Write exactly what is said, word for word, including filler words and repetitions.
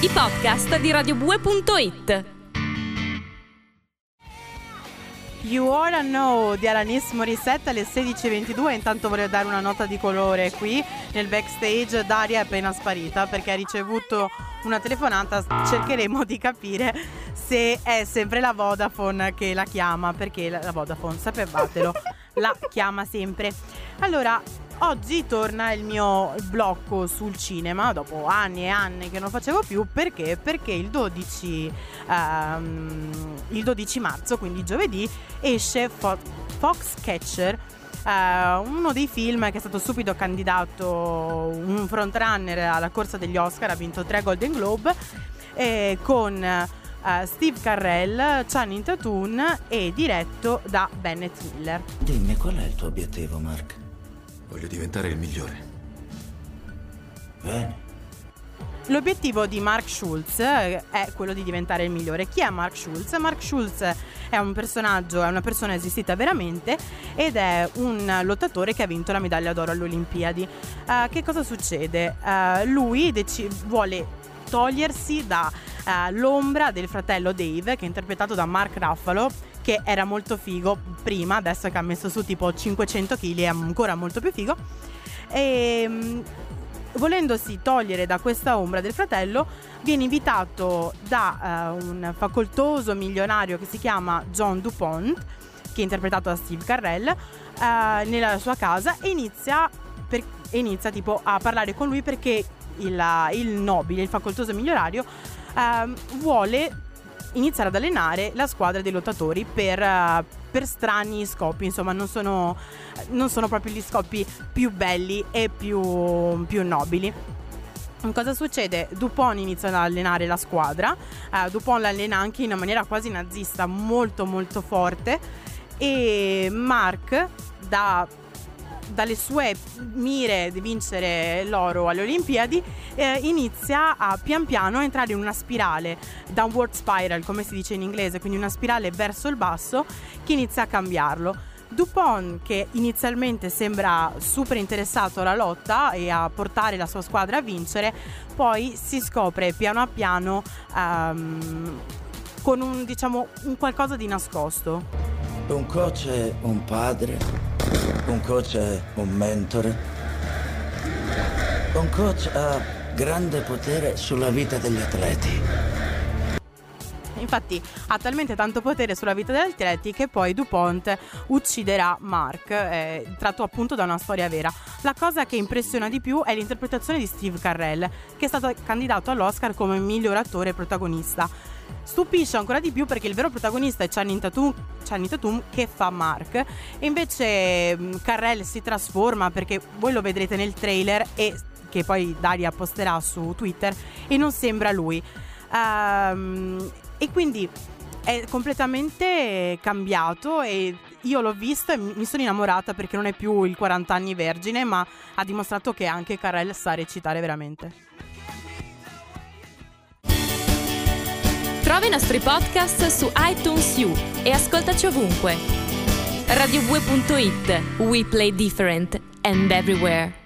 i podcast di radio bue punto it. You Oughta Know di Alanis Morissette alle sedici e ventidue. Intanto voglio dare una nota di colore qui nel backstage. Daria è appena sparita perché ha ricevuto una telefonata. Cercheremo di capire se è sempre la Vodafone che la chiama, perché la Vodafone, sapevatelo, la chiama sempre. Allora, oggi torna il mio blocco sul cinema dopo anni e anni che non facevo più. Perché? Perché il dodici um, il dodici marzo, quindi giovedì, esce Fo- Foxcatcher, uh, uno dei film che è stato subito candidato, un frontrunner alla corsa degli Oscar, ha vinto tre Golden Globe, eh, con uh, Steve Carell, Channing Tatum e diretto da Bennett Miller. Dimmi, qual è il tuo obiettivo, Mark? Voglio diventare il migliore. Bene. L'obiettivo di Mark Schultz è quello di diventare il migliore. Chi è Mark Schultz? Mark Schultz è un personaggio, è una persona esistita veramente ed è un lottatore che ha vinto la medaglia d'oro alle Olimpiadi. Uh, che cosa succede? Uh, lui dec- vuole togliersi da uh, l'ombra del fratello Dave, che è interpretato da Mark Ruffalo, che era molto figo prima, adesso che ha messo su tipo cinquecento chili è ancora molto più figo. E volendosi togliere da questa ombra del fratello, viene invitato da uh, un facoltoso milionario che si chiama John DuPont, che è interpretato da Steve Carell, uh, nella sua casa, e inizia, per, inizia tipo a parlare con lui perché il, il nobile, il facoltoso milionario, uh, vuole iniziare ad allenare la squadra dei lottatori per, uh, per strani scopi. Insomma, non sono, non sono proprio gli scopi più belli e più, più nobili. Cosa succede? Dupont inizia ad allenare la squadra, uh, Dupont l'allena anche in una maniera quasi nazista, molto molto forte, e Mark, da dalle sue mire di vincere l'oro alle Olimpiadi, eh, inizia a pian piano a entrare in una spirale, downward spiral come si dice in inglese, quindi una spirale verso il basso che inizia a cambiarlo. Dupont, che inizialmente sembra super interessato alla lotta e a portare la sua squadra a vincere, poi si scopre piano a piano um, con un, diciamo, un qualcosa di nascosto. Un coach è un padre, un coach è un mentore, un coach ha grande potere sulla vita degli atleti. Infatti ha talmente tanto potere sulla vita degli atleti che poi DuPont ucciderà Mark, eh, tratto appunto da una storia vera. La cosa che impressiona di più è l'interpretazione di Steve Carell, che è stato candidato all'Oscar come miglior attore protagonista. Stupisce ancora di più perché il vero protagonista è Channing Tatum, Channing Tatum che fa Mark, e invece Carell si trasforma, perché voi lo vedrete nel trailer, e che poi Daria posterà su Twitter, e non sembra lui. Um, e quindi è completamente cambiato, e io l'ho visto e mi sono innamorata perché non è più il quaranta anni vergine, ma ha dimostrato che anche Carell sa recitare veramente. Trova i nostri podcast su iTunes U e ascoltaci ovunque. radio bue punto it. We play different and everywhere.